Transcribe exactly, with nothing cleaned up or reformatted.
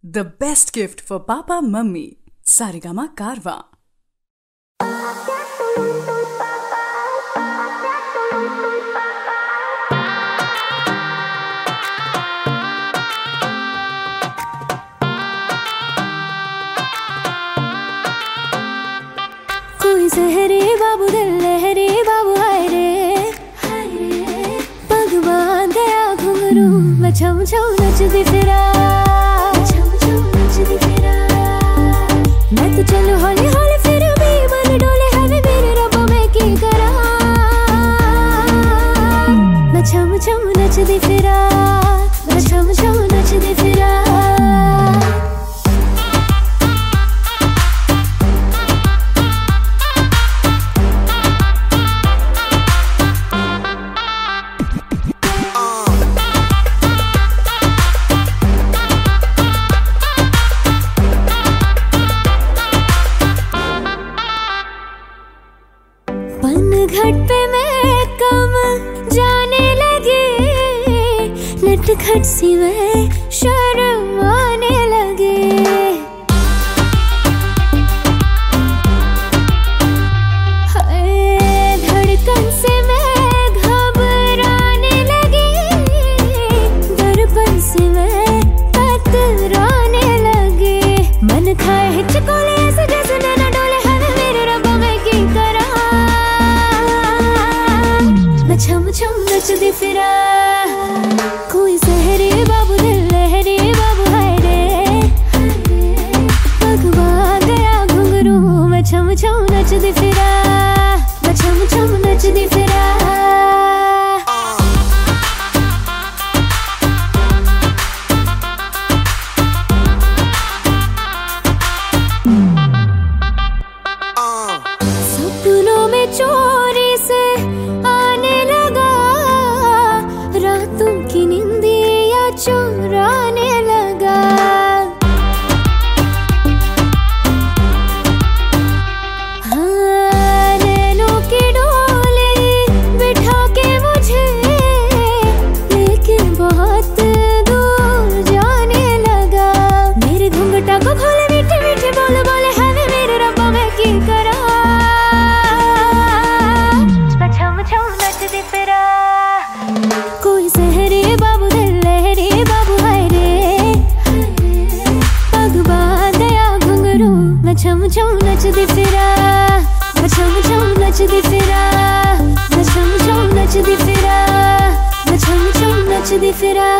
The best gift for Papa Mummy. Saregama Karwa. कोई सहरे बाबू दिल लहरे बाबू हाय रे पग बांध गया घुंघरू मैं छम छम नचदी फिरा छम छम नचदी फिरा मैं तो चलूं हौली हौली फिर भी मन डोले है वे मेरे रब्बा मैं की करा मैं छम छम नचदी फिरा मैं छम छम नचदी फिरा घट पे मैं कम जाने लगी नटखट सी मैं शर्म आने लगी धड़कन से मैं घबराने लगी दर्पण से मैं कतराने लगी मन खाए हिचकोले ऐसे जैसे नैना डोले है मेरे रब्बा मैं की करा मैं छम छम नचदी फिरा कोई सहरे बाबू दिल लहरे बाबू हाय रे पग बांध गया घुंघरू मैं छम छम नचदी फिरा मैं छम छम नचदी फिरा सपनों में चोरी से आने लगा रातों की निंदिया चुराने लगा हाँ नैनों की डोली बिठा के मुझे लेके बहुत दूर जाने लगा मेरे घूंघटा को खोले मीठे मीठे बोले बोले है वे मेरे रब्बा मैं की करा छम छम नचदी फिरा कोई सहरे बाबू दिल लहरे बाबू हाय रे पग बांध गया घुंघरू मैं छम छम नचदी फिरा मैं छम छम नचदी फिरा मैं छम छम नचदी फिरा मैं छम छम नचदी फिरा